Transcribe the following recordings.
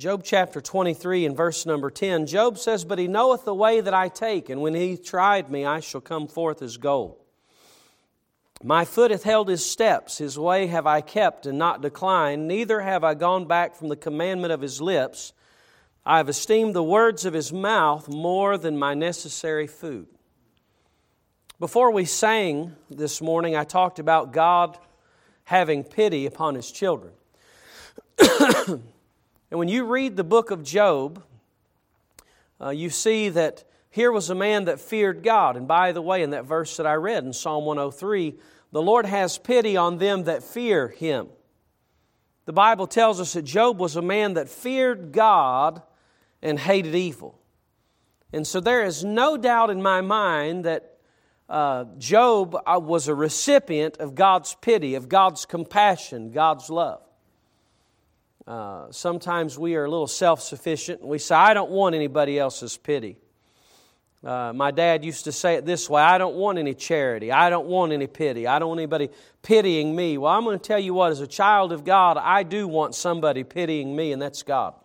Job chapter 23 and verse number 10, Job says, "But he knoweth the way that I take, and when he tried me, I shall come forth as gold. My foot hath held his steps, his way have I kept and not declined, neither have I gone back from the commandment of his lips. I have esteemed the words of his mouth more than my necessary food." Before we sang this morning, I talked about God having pity upon His children. And when you read the book of Job, you see that here was a man that feared God. And by the way, in that verse that I read in Psalm 103, the Lord has pity on them that fear Him. The Bible tells us that Job was a man that feared God and hated evil. And so there is no doubt in my mind that Job was a recipient of God's pity, of God's compassion, God's love. Sometimes we are a little self-sufficient and we say, "I don't want anybody else's pity." My dad used to say it this way, "I don't want any charity. I don't want any pity. I don't want anybody pitying me." Well, I'm going to tell you what, as a child of God, I do want somebody pitying me, and that's God.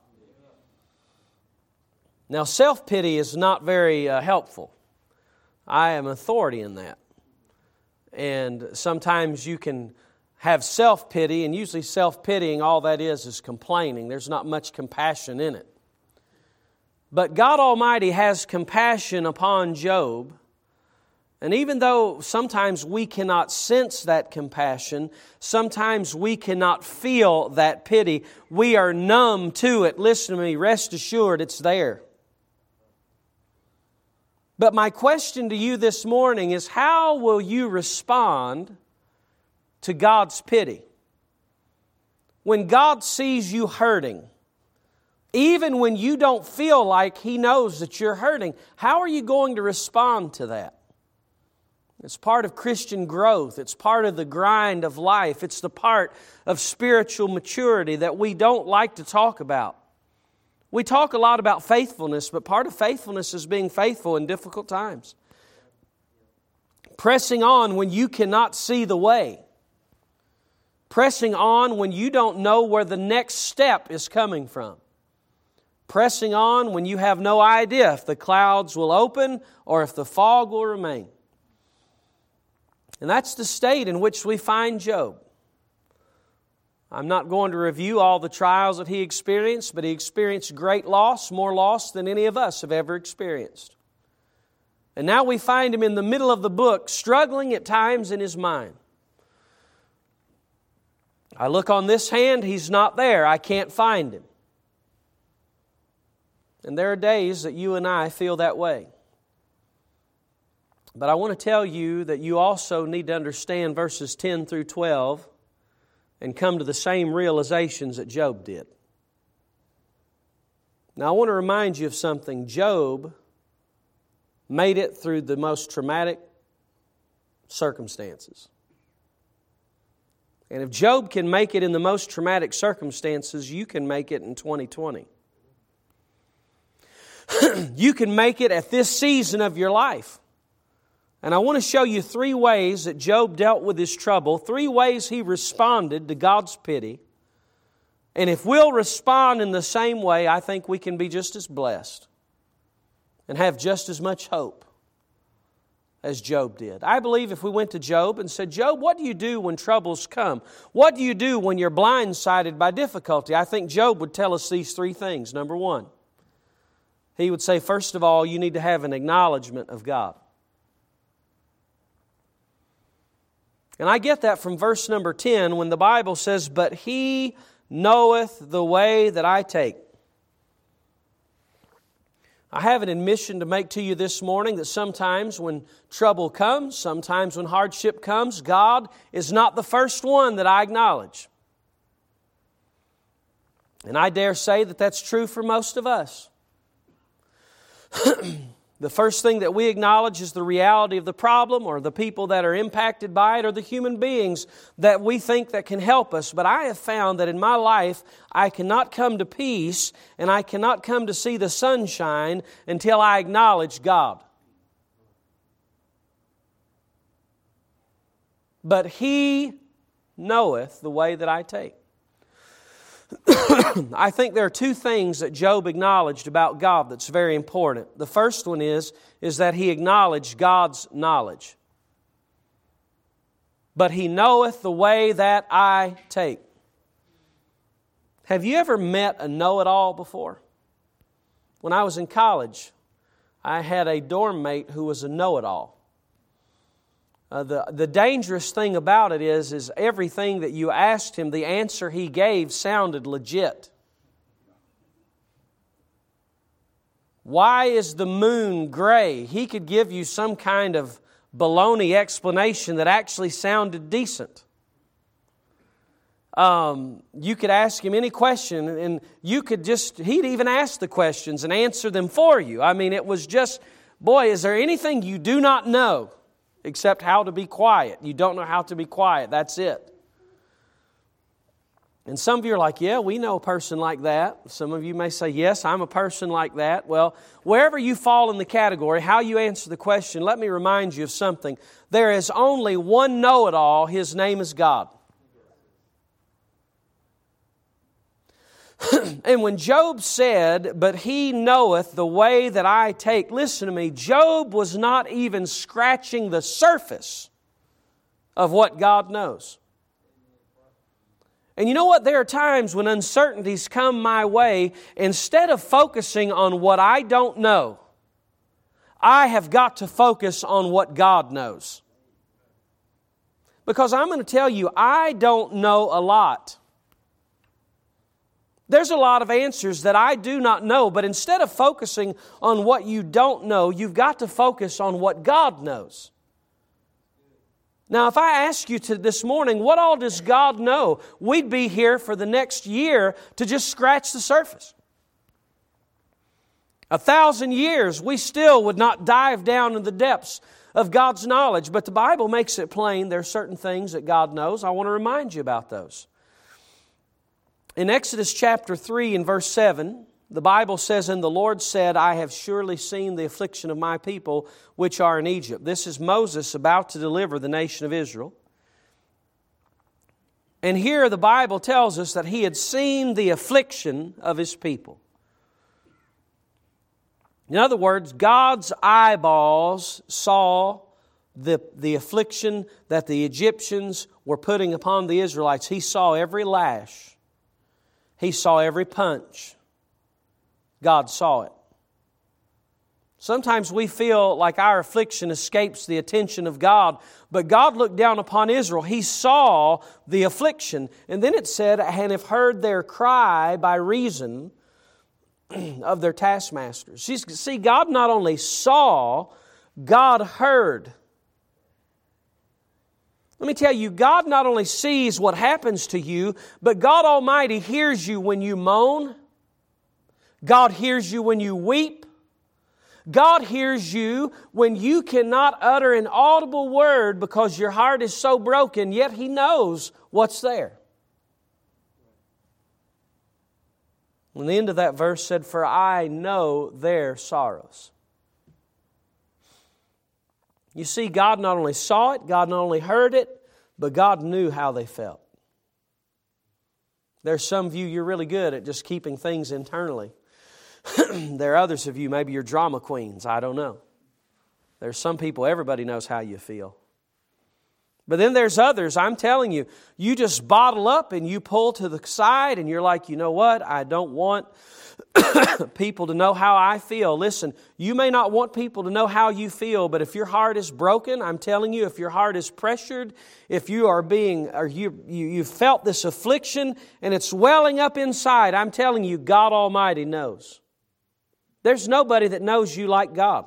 Now, self-pity is not very helpful. I am authority in that. And sometimes you can have self-pity, and usually self-pitying, all that is complaining. There's not much compassion in it. But God Almighty has compassion upon Job, and even though sometimes we cannot sense that compassion, sometimes we cannot feel that pity, we are numb to it. Listen to me, rest assured it's there. But my question to you this morning is, how will you respond to God's pity? When God sees you hurting, even when you don't feel like He knows that you're hurting, how are you going to respond to that? It's part of Christian growth. It's part of the grind of life. It's the part of spiritual maturity that we don't like to talk about. We talk a lot about faithfulness, but part of faithfulness is being faithful in difficult times. Pressing on when you cannot see the way. Pressing on when you don't know where the next step is coming from. Pressing on when you have no idea if the clouds will open or if the fog will remain. And that's the state in which we find Job. I'm not going to review all the trials that he experienced, but he experienced great loss, more loss than any of us have ever experienced. And now we find him in the middle of the book, struggling at times in his mind. I look on this hand, he's not there. I can't find him. And there are days that you and I feel that way. But I want to tell you that you also need to understand verses 10 through 12 and come to the same realizations that Job did. Now I want to remind you of something. Job made it through the most traumatic circumstances. And if Job can make it in the most traumatic circumstances, you can make it in 2020. You can make it at this season of your life. And I want to show you 3 ways that Job dealt with his trouble, 3 ways he responded to God's pity. And if we'll respond in the same way, I think we can be just as blessed and have just as much hope as Job did. I believe if we went to Job and said, "Job, what do you do when troubles come? What do you do when you're blindsided by difficulty?" I think Job would tell us these 3 things. Number 1, he would say, first of all, you need to have an acknowledgement of God. And I get that from verse number 10 when the Bible says, "But He knoweth the way that I take." I have an admission to make to you this morning that sometimes when trouble comes, sometimes when hardship comes, God is not the first one that I acknowledge. And I dare say that that's true for most of us. The first thing that we acknowledge is the reality of the problem, or the people that are impacted by it, or the human beings that we think that can help us. But I have found that in my life, I cannot come to peace and I cannot come to see the sunshine until I acknowledge God. But He knoweth the way that I take. I think there are two things that Job acknowledged about God that's very important. The first one is that he acknowledged God's knowledge. But he knoweth the way that I take. Have you ever met a know-it-all before? When I was in college, I had a dorm mate who was a know-it-all. The dangerous thing about it is everything that you asked him, the answer he gave sounded legit. Why is the moon gray? He could give you some kind of baloney explanation that actually sounded decent. You could ask him any question and he'd even ask the questions and answer them for you. I mean, it was just, boy, is there anything you do not know except how to be quiet? You don't know how to be quiet. That's it. And some of you are like, yeah, we know a person like that. Some of you may say, yes, I'm a person like that. Well, wherever you fall in the category, how you answer the question, let me remind you of something. There is only one know-it-all. His name is God. And when Job said, but he knoweth the way that I take, listen to me, Job was not even scratching the surface of what God knows. And you know what? There are times when uncertainties come my way, instead of focusing on what I don't know, I have got to focus on what God knows. Because I'm going to tell you, I don't know a lot. There's a lot of answers that I do not know, but instead of focusing on what you don't know, you've got to focus on what God knows. Now, if I ask you this morning, what all does God know? We'd be here for the next year to just scratch the surface. 1,000 years, we still would not dive down in the depths of God's knowledge. But the Bible makes it plain there are certain things that God knows. I want to remind you about those. In Exodus chapter 3 and verse 7, the Bible says, and the Lord said, I have surely seen the affliction of my people which are in Egypt. This is Moses about to deliver the nation of Israel. And here the Bible tells us that he had seen the affliction of his people. In other words, God's eyeballs saw the affliction that the Egyptians were putting upon the Israelites. He saw every lash. He saw every punch. God saw it. Sometimes we feel like our affliction escapes the attention of God, but God looked down upon Israel. He saw the affliction. And then it said, and have heard their cry by reason of their taskmasters. See, God not only saw, God heard. Let me tell you, God not only sees what happens to you, but God Almighty hears you when you moan. God hears you when you weep. God hears you when you cannot utter an audible word because your heart is so broken, yet He knows what's there. And the end of that verse said, for I know their sorrows. You see, God not only saw it, God not only heard it, but God knew how they felt. There's some of you, you're really good at just keeping things internally. There are others of you, maybe you're drama queens, I don't know. There's some people, everybody knows how you feel. But then there's others, I'm telling you, you just bottle up and you pull to the side and you're like, you know what, I don't want people to know how I feel. Listen, you may not want people to know how you feel, but if your heart is broken, I'm telling you, if your heart is pressured, if you are you felt this affliction and it's welling up inside, I'm telling you, God Almighty knows. There's nobody that knows you like God.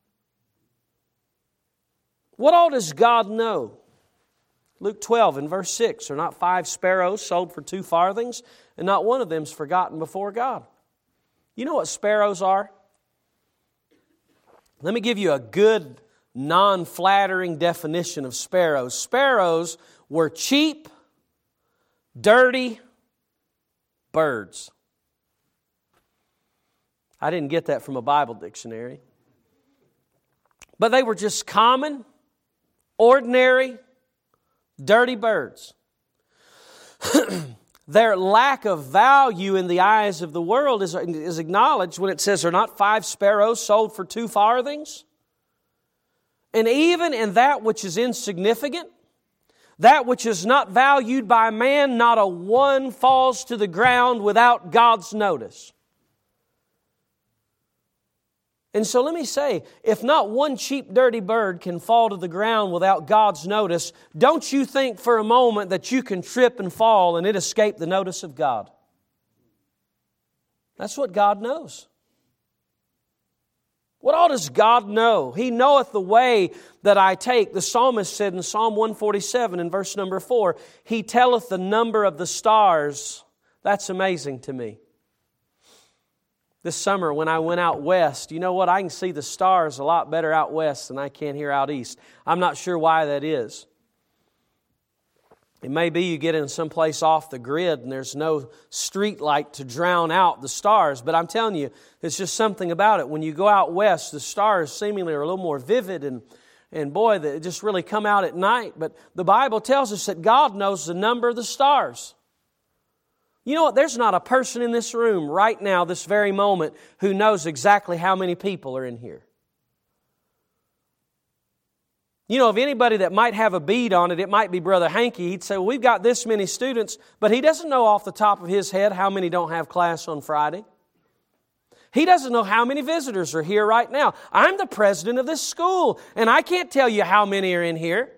What all does God know? Luke 12 and verse 6, are not 5 sparrows sold for 2 farthings, and not one of them is forgotten before God. You know what sparrows are? Let me give you a good, non-flattering definition of sparrows. Sparrows were cheap, dirty birds. I didn't get that from a Bible dictionary. But they were just common, ordinary, dirty birds. Their lack of value in the eyes of the world is acknowledged when it says, "Are not 5 sparrows sold for 2 farthings?" And even in that which is insignificant, that which is not valued by man, not a one falls to the ground without God's notice. And so let me say, if not one cheap, dirty bird can fall to the ground without God's notice, don't you think for a moment that you can trip and fall and it escape the notice of God. That's what God knows. What all does God know? He knoweth the way that I take. The psalmist said in Psalm 147 in verse number 4, He telleth the number of the stars. That's amazing to me. This summer when I went out west, you know what? I can see the stars a lot better out west than I can here out east. I'm not sure why that is. It may be you get in someplace off the grid and there's no street light to drown out the stars. But I'm telling you, there's just something about it. When you go out west, the stars seemingly are a little more vivid and boy, they just really come out at night. But the Bible tells us that God knows the number of the stars. You know what? There's not a person in this room right now, this very moment, who knows exactly how many people are in here. You know, if anybody that might have a bead on it, it might be Brother Hankey. He'd say, well, we've got this many students, but he doesn't know off the top of his head how many don't have class on Friday. He doesn't know how many visitors are here right now. I'm the president of this school, and I can't tell you how many are in here.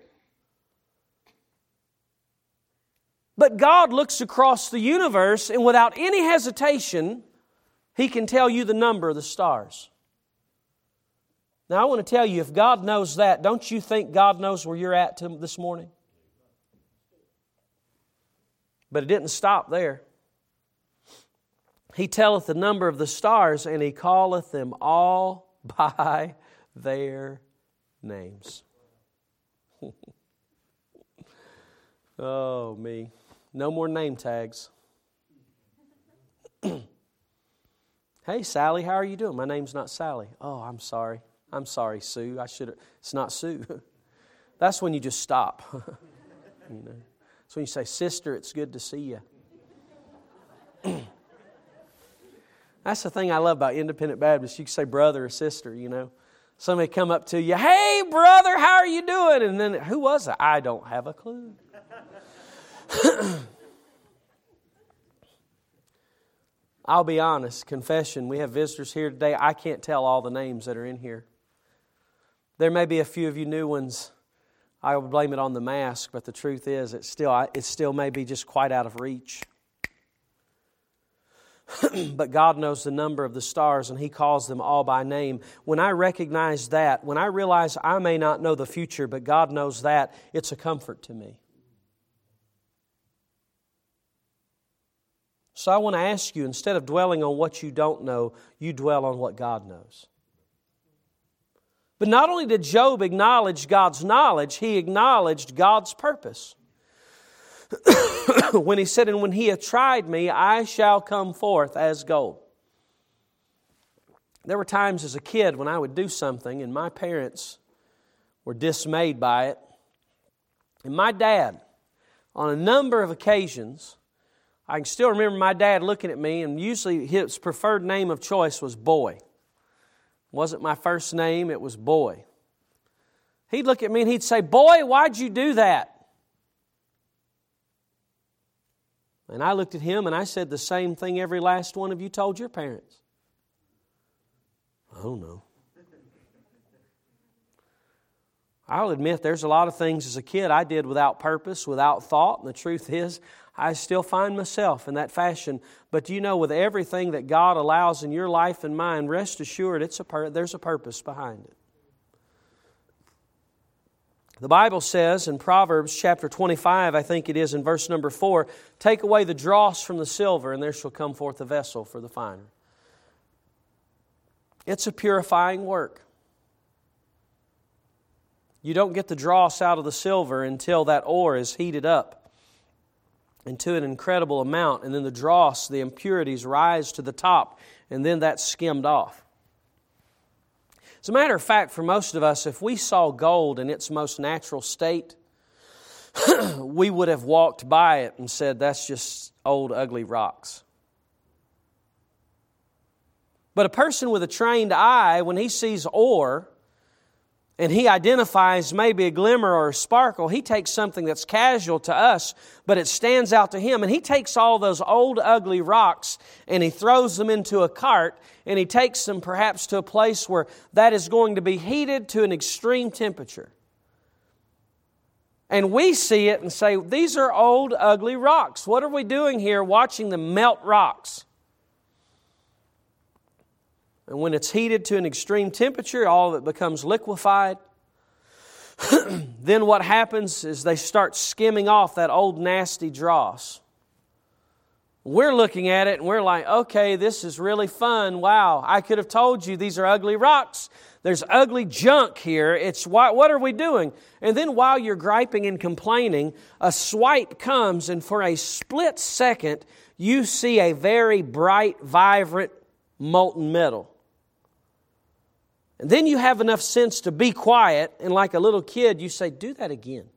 But God looks across the universe, and without any hesitation, He can tell you the number of the stars. Now, I want to tell you, if God knows that, don't you think God knows where you're at this morning? But it didn't stop there. He telleth the number of the stars, and He calleth them all by their names. Oh, me. No more name tags. Hey, Sally, how are you doing? My name's not Sally. Oh, I'm sorry. I'm sorry, Sue. It's not Sue. That's when you just stop. You know. That's when you say, sister, it's good to see you. That's the thing I love about Independent Baptists. You can say brother or sister, you know. Somebody come up to you, hey, brother, how are you doing? And then, who was it? I don't have a clue. I'll be honest, confession, we have visitors here today. I can't tell all the names that are in here. There may be a few of you new ones. I will blame it on the mask, but the truth is it still may be just quite out of reach. But God knows the number of the stars, and He calls them all by name. When I recognize that, when I realize I may not know the future, but God knows that, it's a comfort to me. So I want to ask you, instead of dwelling on what you don't know, you dwell on what God knows. But not only did Job acknowledge God's knowledge, he acknowledged God's purpose. When he said, and when He hath tried me, I shall come forth as gold. There were times as a kid when I would do something and my parents were dismayed by it. And my dad, on a number of occasions, I can still remember my dad looking at me, and usually his preferred name of choice was Boy. It wasn't my first name, it was Boy. He'd look at me and he'd say, Boy, why'd you do that? And I looked at him and I said the same thing every last one of you told your parents. Oh no. I'll admit there's a lot of things as a kid I did without purpose, without thought, and the truth is I still find myself in that fashion. But you know, with everything that God allows in your life and mine, rest assured there's a purpose behind it. The Bible says in Proverbs chapter 25, I think it is in verse number 4, take away the dross from the silver, and there shall come forth a vessel for the finer. It's a purifying work. You don't get the dross out of the silver until that ore is heated up into an incredible amount, and then the dross, the impurities rise to the top, and then that's skimmed off. As a matter of fact, for most of us, if we saw gold in its most natural state, we would have walked by it and said, that's just old, ugly rocks. But a person with a trained eye, when he sees ore, and he identifies maybe a glimmer or a sparkle, he takes something that's casual to us, but it stands out to him. And he takes all those old, ugly rocks and he throws them into a cart, and he takes them perhaps to a place where that is going to be heated to an extreme temperature. And we see it and say, these are old, ugly rocks. What are we doing here watching them melt rocks? And when it's heated to an extreme temperature, all of it becomes liquefied. Then what happens is they start skimming off that old nasty dross. We're looking at it and we're like, okay, this is really fun. Wow, I could have told you these are ugly rocks. There's ugly junk here. It's what are we doing? And then while you're griping and complaining, a swipe comes, and for a split second, you see a very bright, vibrant, molten metal. And then you have enough sense to be quiet, and like a little kid, you say, do that again.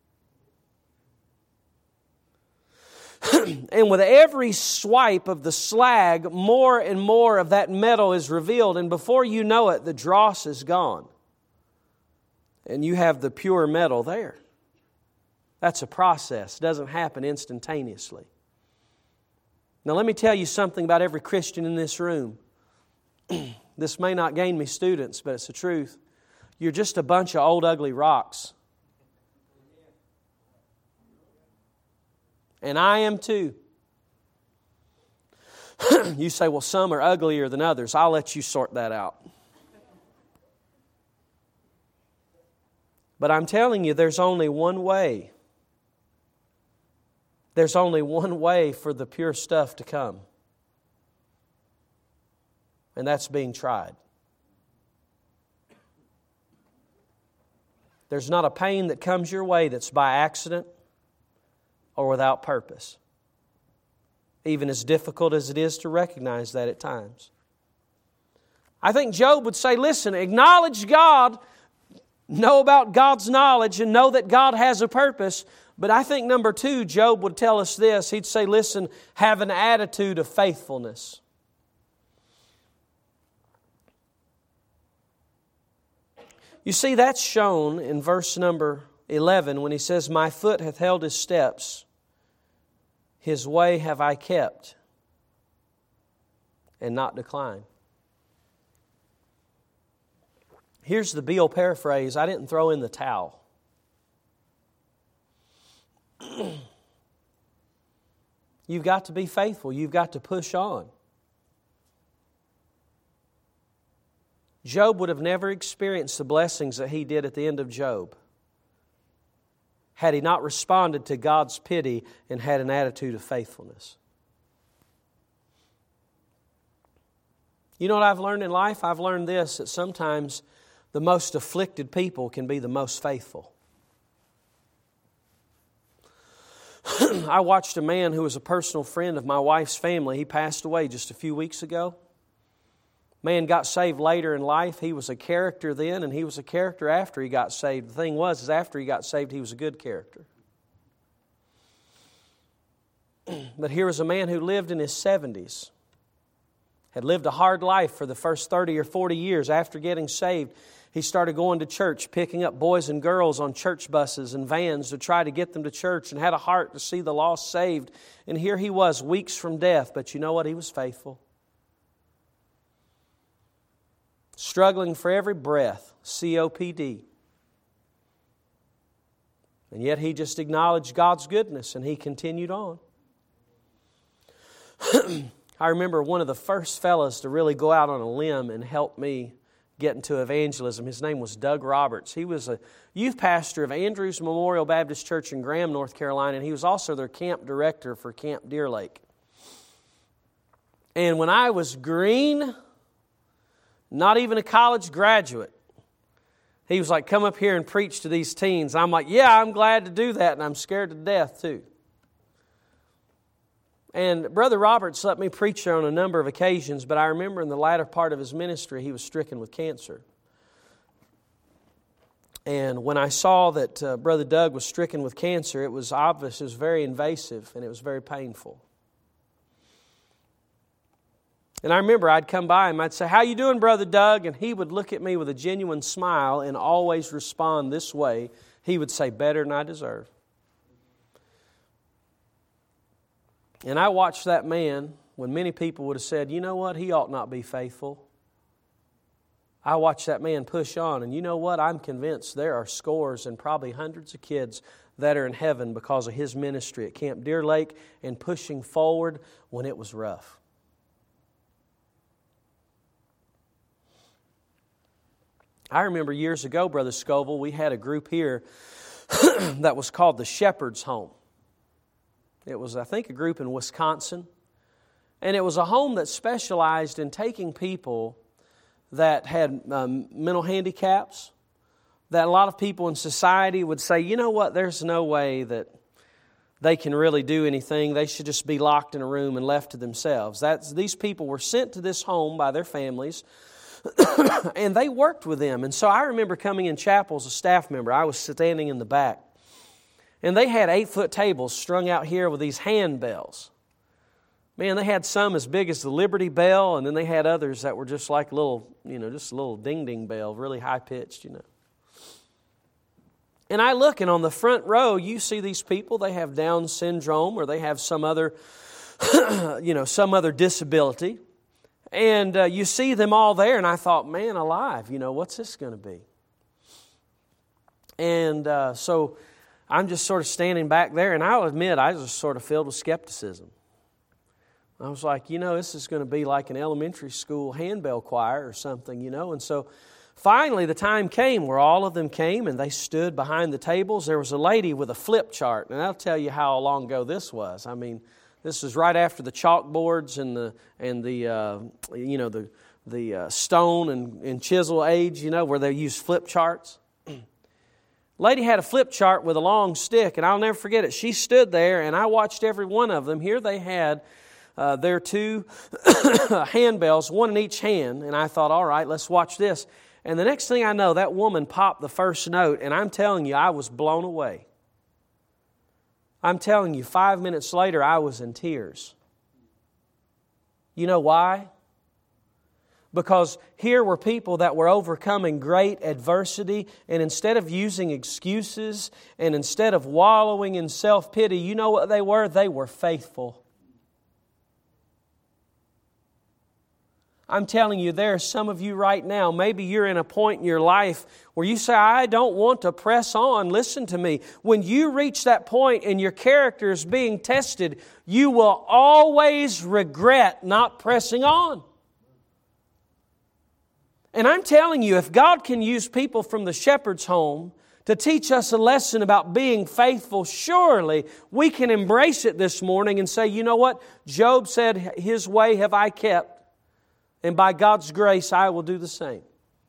And with every swipe of the slag, more and more of that metal is revealed, and before you know it, the dross is gone. And you have the pure metal there. That's a process. It doesn't happen instantaneously. Now let me tell you something about every Christian in this room. This may not gain me students, but it's the truth. You're just a bunch of old, ugly rocks. And I am too. You say, well, some are uglier than others. I'll let you sort that out. But I'm telling you, there's only one way. There's only one way for the pure stuff to come. And that's being tried. There's not a pain that comes your way that's by accident or without purpose. Even as difficult as it is to recognize that at times. I think Job would say, listen, acknowledge God, know about God's knowledge, and know that God has a purpose. But I think number two, Job would tell us this. He'd say, listen, have an attitude of faithfulness. You see, that's shown in verse number 11 when he says, my foot hath held his steps, his way have I kept, and not declined. Here's the Beale paraphrase. I didn't throw in the towel. You've got to be faithful. You've got to push on. Job would have never experienced the blessings that he did at the end of Job had he not responded to God's pity and had an attitude of faithfulness. You know what I've learned in life? I've learned this, that sometimes the most afflicted people can be the most faithful. I watched a man who was a personal friend of my wife's family. He passed away just a few weeks ago. Man got saved later in life. He was a character then, and he was a character after he got saved. The thing was, after he got saved, he was a good character. But here was a man who lived in his 70s, had lived a hard life for the first 30 or 40 years after getting saved. He started going to church, picking up boys and girls on church buses and vans to try to get them to church, and had a heart to see the lost saved. And here he was, weeks from death, but you know what? He was faithful. Struggling for every breath, COPD. And yet he just acknowledged God's goodness and he continued on. I remember one of the first fellows to really go out on a limb and help me get into evangelism. His name was Doug Roberts. He was a youth pastor of Andrews Memorial Baptist Church in Graham, North Carolina, and he was also their camp director for Camp Deer Lake. And when I was green, not even a college graduate, he was like, come up here and preach to these teens. I'm like, yeah, I'm glad to do that, and I'm scared to death too. And Brother Roberts let me preach there on a number of occasions, but I remember in the latter part of his ministry, he was stricken with cancer. And when I saw that Brother Doug was stricken with cancer, it was obvious, it was very invasive, and it was very painful. And I remember I'd come by him, I'd say, "How you doing, Brother Doug?" And he would look at me with a genuine smile and always respond this way. He would say, "Better than I deserve." And I watched that man when many people would have said, "You know what, he ought not be faithful." I watched that man push on, and you know what? I'm convinced there are scores and probably hundreds of kids that are in heaven because of his ministry at Camp Deer Lake and pushing forward when it was rough. I remember years ago, Brother Scoville, we had a group here that was called the Shepherd's Home. It was, I think, a group in Wisconsin. And it was a home that specialized in taking people that had mental handicaps, that a lot of people in society would say, "You know what, there's no way that they can really do anything. They should just be locked in a room and left to themselves." These people were sent to this home by their families, and they worked with them. And so I remember coming in chapel as a staff member. I was standing in the back. And they had 8-foot tables strung out here with these handbells. Man, they had some as big as the Liberty Bell, and then they had others that were just like little, just a little ding-ding bell, really high-pitched, And I look, and on the front row, you see these people, they have Down syndrome, or they have some other, some other disability. And you see them all there, and I thought, man alive, what's this going to be? And so I'm just sort of standing back there, and I'll admit I was just sort of filled with skepticism. I was like, this is going to be like an elementary school handbell choir or something, And so finally the time came where all of them came, and they stood behind the tables. There was a lady with a flip chart, and I'll tell you how long ago this was. I mean, this was right after the chalkboards and the stone and chisel age, where they used flip charts. Lady had a flip chart with a long stick, and I'll never forget it. She stood there, and I watched every one of them. Here they had their 2 handbells, one in each hand, and I thought, all right, let's watch this. And the next thing I know, that woman popped the first note, and I'm telling you, I was blown away. I'm telling you, 5 minutes later, I was in tears. You know why? Because here were people that were overcoming great adversity, and instead of using excuses and instead of wallowing in self-pity, you know what they were? They were faithful. I'm telling you, there are some of you right now, maybe you're in a point in your life where you say, "I don't want to press on." Listen to me. When you reach that point and your character is being tested, you will always regret not pressing on. And I'm telling you, if God can use people from the Shepherd's Home to teach us a lesson about being faithful, surely we can embrace it this morning and say, "You know what? Job said, 'His way have I kept, and by God's grace I will do the same.'"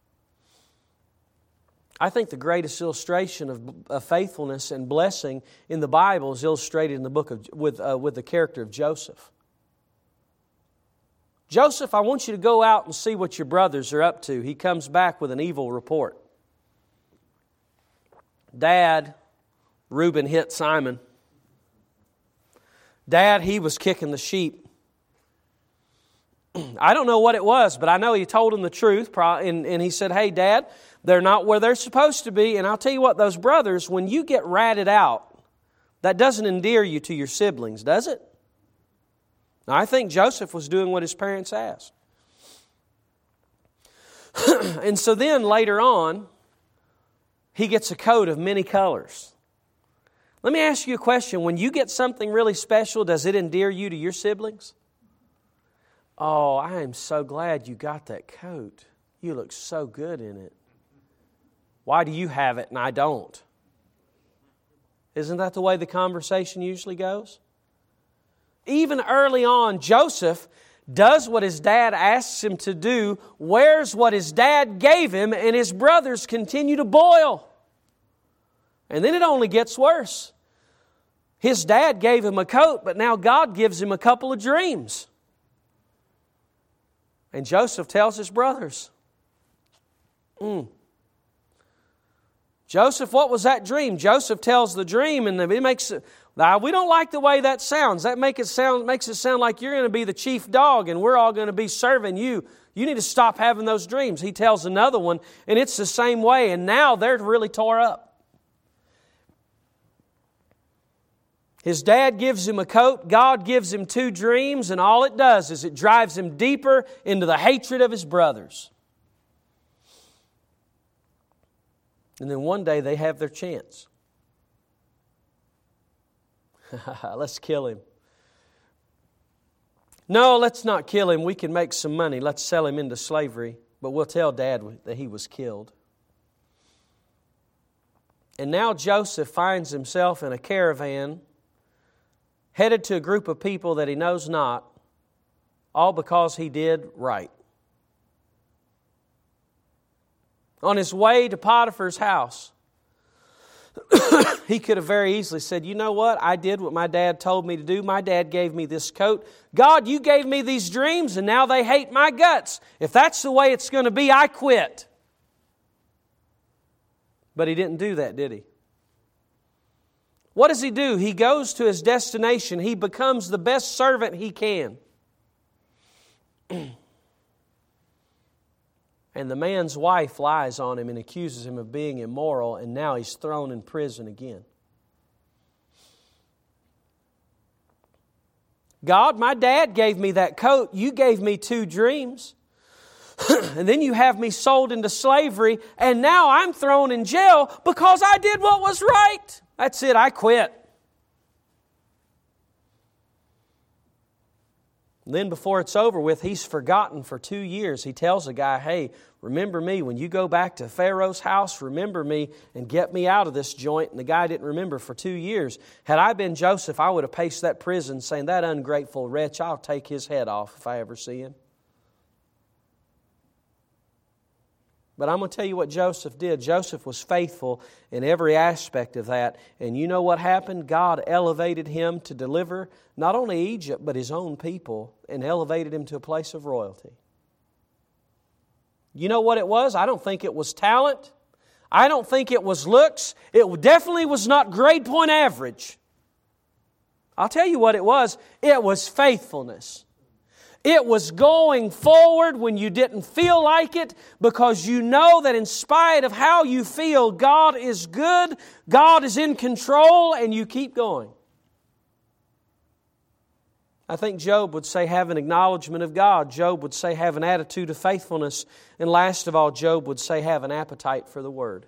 I think the greatest illustration of faithfulness and blessing in the Bible is illustrated in the book with the character of Joseph. Joseph, I want you to go out and see what your brothers are up to. He comes back with an evil report. Dad, Reuben hit Simon. Dad, he was kicking the sheep. I don't know what it was, but I know he told him the truth. And he said, "Hey, Dad, they're not where they're supposed to be." And I'll tell you what, those brothers, when you get ratted out, that doesn't endear you to your siblings, does it? Now, I think Joseph was doing what his parents asked. And so then later on, he gets a coat of many colors. Let me ask you a question. When you get something really special, does it endear you to your siblings? "Oh, I am so glad you got that coat. You look so good in it. Why do you have it and I don't?" Isn't that the way the conversation usually goes? Even early on, Joseph does what his dad asks him to do, wears what his dad gave him, and his brothers continue to boil. And then it only gets worse. His dad gave him a coat, but now God gives him a couple of dreams. And Joseph tells his brothers, Joseph, what was that dream? Joseph tells the dream, and it makes it. Now, we don't like the way that sounds. That makes it sound like you're going to be the chief dog, and we're all going to be serving you. You need to stop having those dreams. He tells another one, and it's the same way. And now they're really tore up. His dad gives him a coat. God gives him 2 dreams, and all it does is it drives him deeper into the hatred of his brothers. And then one day they have their chance. Let's kill him. No, let's not kill him. We can make some money. Let's sell him into slavery. But we'll tell Dad that he was killed. And now Joseph finds himself in a caravan, headed to a group of people that he knows not, all because he did right. On his way to Potiphar's house, he could have very easily said, you know what? I did what my dad told me to do. My dad gave me this coat. God, you gave me these dreams, and now they hate my guts. If that's the way it's going to be, I quit. But he didn't do that, did he? What does he do? He goes to his destination. He becomes the best servant he can. And the man's wife lies on him and accuses him of being immoral, and now he's thrown in prison again. God, my dad gave me that coat. You gave me 2 dreams. And then you have me sold into slavery, and now I'm thrown in jail because I did what was right. That's it, I quit. Then before it's over with, he's forgotten for 2 years. He tells a guy, hey, remember me. When you go back to Pharaoh's house, remember me and get me out of this joint. And the guy didn't remember for 2 years. Had I been Joseph, I would have paced that prison saying, that ungrateful wretch, I'll take his head off if I ever see him. But I'm going to tell you what Joseph did. Joseph was faithful in every aspect of that. And you know what happened? God elevated him to deliver not only Egypt, but his own people, and elevated him to a place of royalty. You know what it was? I don't think it was talent. I don't think it was looks. It definitely was not grade point average. I'll tell you what it was. It was faithfulness. It was going forward when you didn't feel like it, because you know that in spite of how you feel, God is good, God is in control, and you keep going. I think Job would say have an acknowledgement of God. Job would say have an attitude of faithfulness. And last of all, Job would say have an appetite for the Word.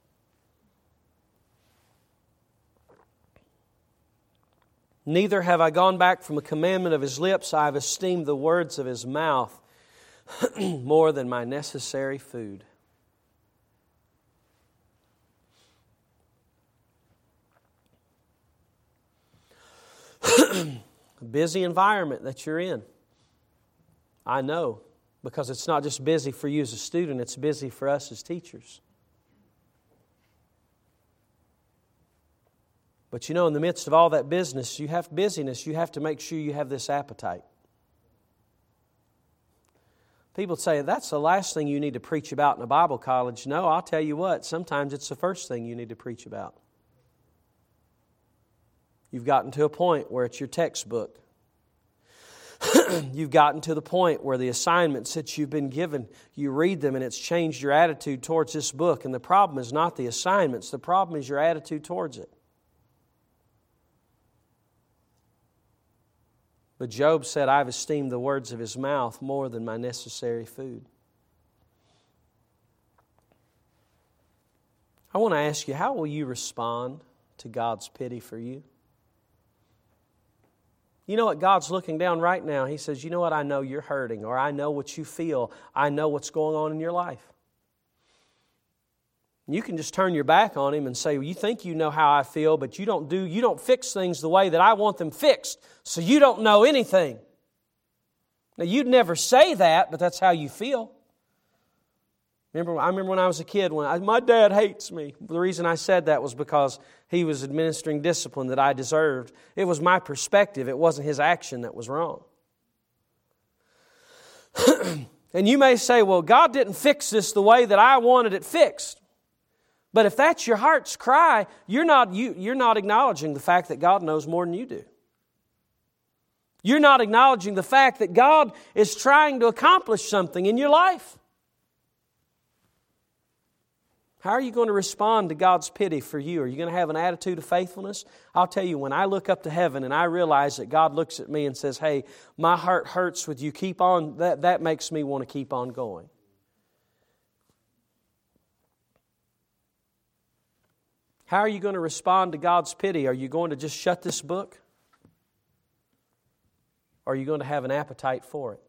Neither have I gone back from a commandment of His lips. I have esteemed the words of His mouth more than my necessary food. A busy environment that you're in. I know, because it's not just busy for you as a student, it's busy for us as teachers. But you know, in the midst of all that busyness, you have to make sure you have this appetite. People say, that's the last thing you need to preach about in a Bible college. No, I'll tell you what, sometimes it's the first thing you need to preach about. You've gotten to a point where it's your textbook. You've gotten to the point where the assignments that you've been given, you read them and it's changed your attitude towards this book. And the problem is not the assignments, the problem is your attitude towards it. But Job said, I've esteemed the words of his mouth more than my necessary food. I want to ask you, how will you respond to God's pity for you? You know what? God's looking down right now. He says, you know what? I know you're hurting, or I know what you feel. I know what's going on in your life. You can just turn your back on Him and say, well, you think you know how I feel, but you don't fix things the way that I want them fixed, so you don't know anything. Now, you'd never say that, but that's how you feel. I remember when I was a kid, my dad hates me. The reason I said that was because he was administering discipline that I deserved. It was my perspective. It wasn't his action that was wrong. And you may say, well, God didn't fix this the way that I wanted it fixed. But if that's your heart's cry, you're not acknowledging the fact that God knows more than you do. You're not acknowledging the fact that God is trying to accomplish something in your life. How are you going to respond to God's pity for you? Are you going to have an attitude of faithfulness? I'll tell you, when I look up to heaven and I realize that God looks at me and says, hey, my heart hurts with you, keep on, that makes me want to keep on going. How are you going to respond to God's pity? Are you going to just shut this book? Or are you going to have an appetite for it?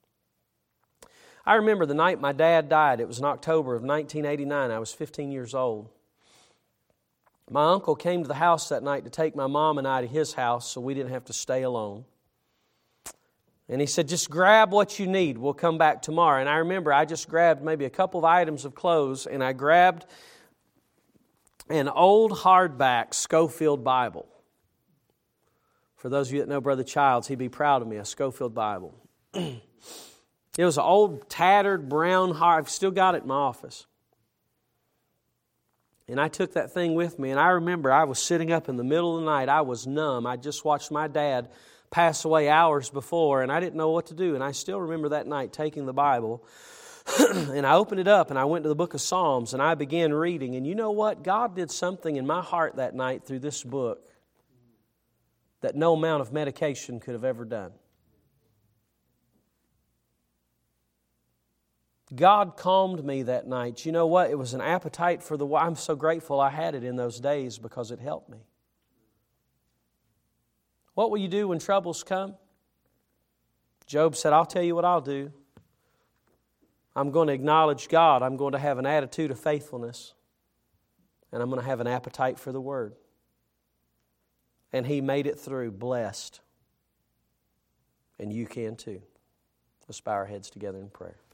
I remember the night my dad died. It was in October of 1989. I was 15 years old. My uncle came to the house that night to take my mom and I to his house so we didn't have to stay alone. And he said, just grab what you need. We'll come back tomorrow. And I remember I just grabbed maybe a couple of items of clothes, and I grabbed an old hardback Schofield Bible. For those of you that know Brother Childs, he'd be proud of me, a Schofield Bible. It was an old, tattered, brown hard. I've still got it in my office. And I took that thing with me, and I remember I was sitting up in the middle of the night. I was numb. I just watched my dad pass away hours before, and I didn't know what to do. And I still remember that night taking the Bible, and I opened it up, and I went to the book of Psalms, and I began reading. And you know what? God did something in my heart that night through this book that no amount of medication could have ever done. God calmed me that night. You know what? It was an appetite for the Word. I'm so grateful I had it in those days because it helped me. What will you do when troubles come? Job said, I'll tell you what I'll do. I'm going to acknowledge God. I'm going to have an attitude of faithfulness. And I'm going to have an appetite for the Word. And he made it through blessed. And you can too. Let's bow our heads together in prayer.